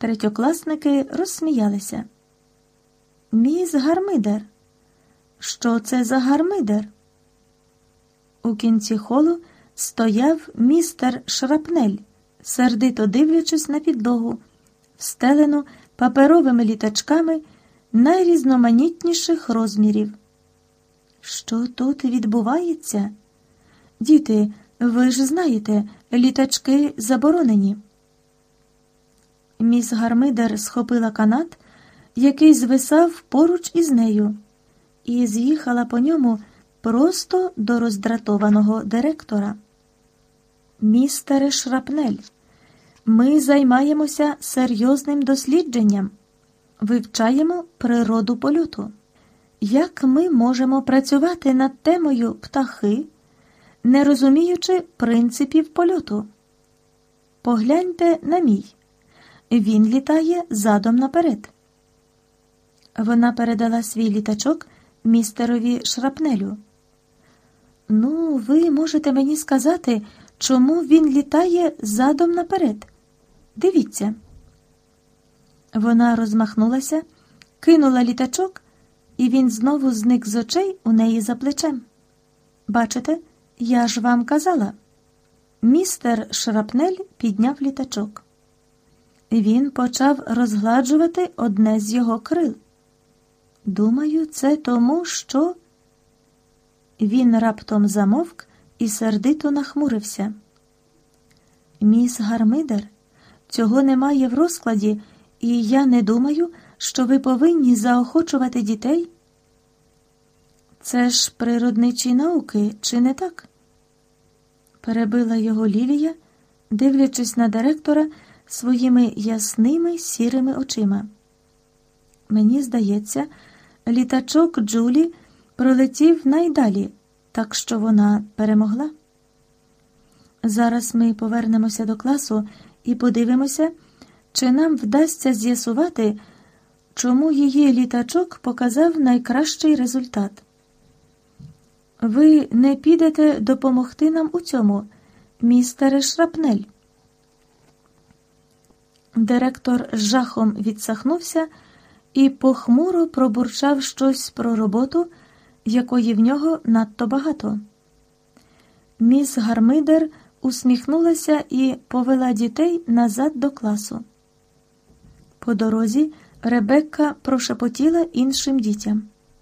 Третьокласники розсміялися. «Міс Гармидер! Що це за гармидер?» У кінці холу стояв містер Шрапнель, сердито дивлячись на підлогу, встелену паперовими літачками найрізноманітніших розмірів. «Що тут відбувається? Діти, ви ж знаєте, літачки заборонені». Міс Гармидер схопила канат, який звисав поруч із нею, і з'їхала по ньому просто до роздратованого директора. «Містере Шрапнель, ми займаємося серйозним дослідженням, вивчаємо природу польоту. Як ми можемо працювати над темою птахи, не розуміючи принципів польоту? Погляньте на мій. Він літає задом наперед». Вона передала свій літачок містерові Шрапнелю. «Ну, ви можете мені сказати, чому він літає задом наперед? Дивіться». Вона розмахнулася, кинула літачок, і він знову зник з очей у неї за плечем. «Бачите, я ж вам казала». Містер Шрапнель підняв літачок. Він почав розгладжувати одне з його крил. «Думаю, це тому, що...» Він раптом замовк і сердито нахмурився. «Міс Гармидер, цього немає в розкладі, і я не думаю, що ви повинні заохочувати дітей». «Це ж природничі науки, чи не так?» Перебила його Лілія, дивлячись на директора своїми ясними сірими очима. «Мені здається, літачок Джулі пролетів найдалі, так що вона перемогла. Зараз ми повернемося до класу і подивимося, чи нам вдасться з'ясувати, чому її літачок показав найкращий результат. Ви не підете допомогти нам у цьому, містере Шрапнель?» Директор з жахом відсахнувся і похмуро пробурчав щось про роботу, якої в нього надто багато. Міс Гармидер усміхнулася і повела дітей назад до класу. По дорозі Ребекка прошепотіла іншим дітям.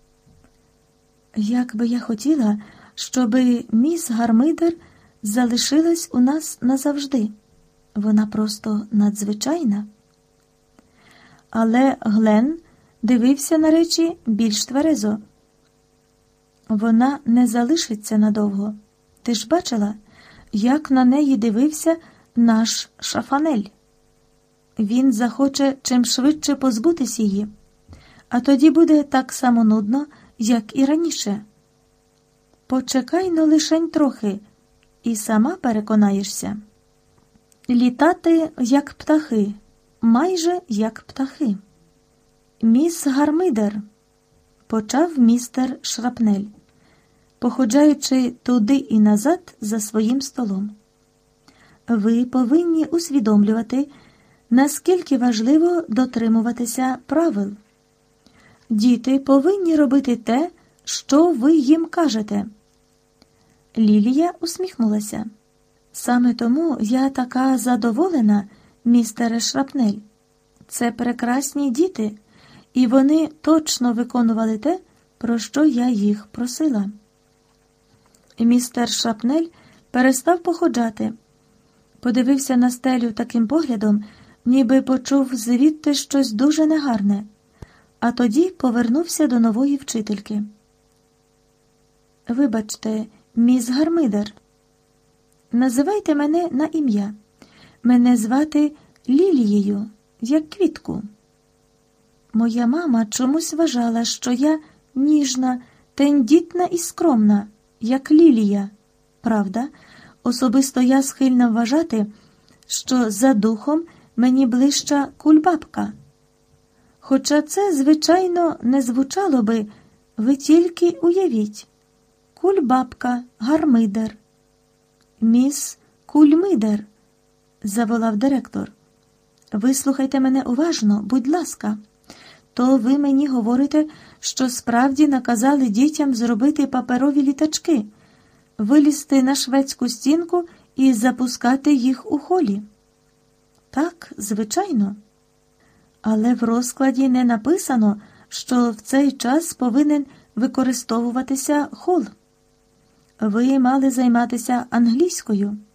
«Як би я хотіла, щоби міс Гармидер залишилась у нас назавжди. Вона просто надзвичайна». Але Глен дивився на речі більш тверезо. «Вона не залишиться надовго. Ти ж бачила, як на неї дивився наш Шафанель? Він захоче чим швидше позбутись її, а тоді буде так само нудно, як і раніше. Почекай-но лишень трохи, і сама переконаєшся. Літати, як птахи, майже як птахи». «Міс Гармидер», – почав містер Шрапнель, походжаючи туди і назад за своїм столом. «Ви повинні усвідомлювати, наскільки важливо дотримуватися правил. Діти повинні робити те, що ви їм кажете». Лілія усміхнулася. «Саме тому я така задоволена, містере Шрапнель. Це прекрасні діти, і вони точно виконували те, про що я їх просила». Містер Шрапнель перестав походжати, подивився на стелю таким поглядом, ніби почув звідти щось дуже негарне, а тоді повернувся до нової вчительки. «Вибачте, міс Гармидер, називайте мене на ім'я. Мене звати Лілією, як квітку. Моя мама чомусь вважала, що я ніжна, тендітна і скромна, як Лілія. Правда, особисто я схильна вважати, що за духом мені ближча Кульбабка. Хоча це, звичайно, не звучало би, ви тільки уявіть. Кульбабка Гармидер. «Міс Кульмидер», – заволав директор. Вислухайте мене уважно, будь ласка. То ви мені говорите, що справді наказали дітям зробити паперові літачки, вилізти на шведську стінку і запускати їх у холі? Так, звичайно. Але в розкладі не написано, що в цей час повинен використовуватися хол. Ви мали займатися англійською.